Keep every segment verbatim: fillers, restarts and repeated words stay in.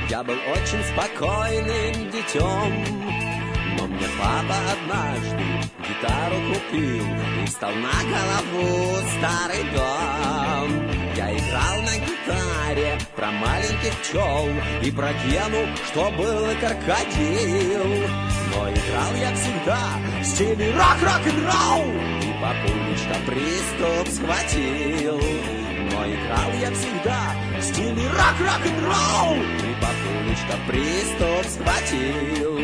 Я был очень спокойным детем, но мне папа однажды гитару купил и встал на голову старый дом. Я играл на гитаре про маленьких пчел и про Гену, что был и крокодил. Но играл я всегда в стиле рок-рок-н-ролл, и папулечка приступ схватил. Но играл я всегда в стиле рок-рок-н-ролл, и папулечка приступ схватил.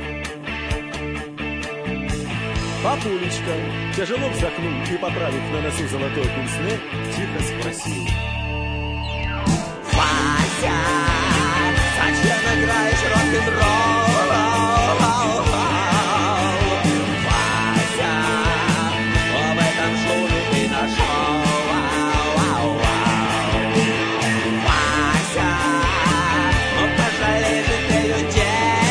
Папулечка, тяжело вздохнул и, поправив на носу золотой пенсне, тихо спросил: Вася, зачем играешь рок-н-ролл? Вася, в этом шуме ты нашел. Вася, ну пожалей же ты людей.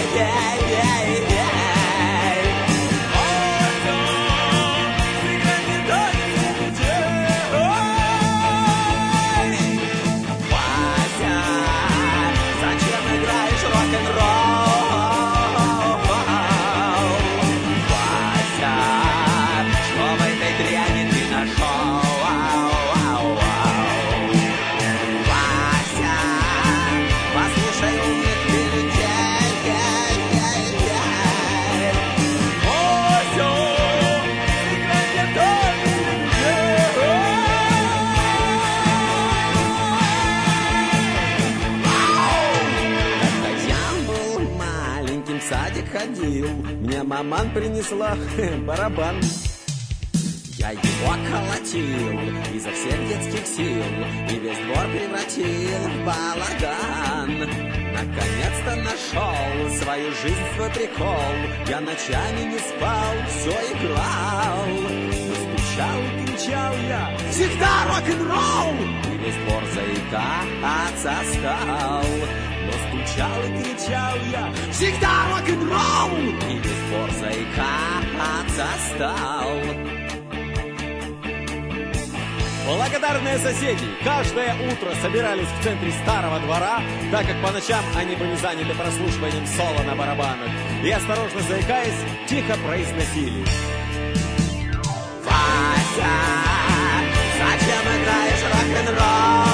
Ходил, мне маман принесла барабан. Я его колотил изо всех детских сил и весь двор превратил в балаган. Наконец-то нашел свою жизнь, свой прикол. Я ночами не спал, все играл. Стучал и кричал я: всегда рок-н-ролл! И весь двор заикаться стал. Но стучал и кричал я: всегда рок-н-ролл! И весь двор заикаться стал. Благодарные соседи каждое утро собирались в центре старого двора, так как по ночам они были заняты прослушиванием соло на барабанах, и, осторожно заикаясь, тихо произносили: Вася, зачем играешь рок-н-ролл?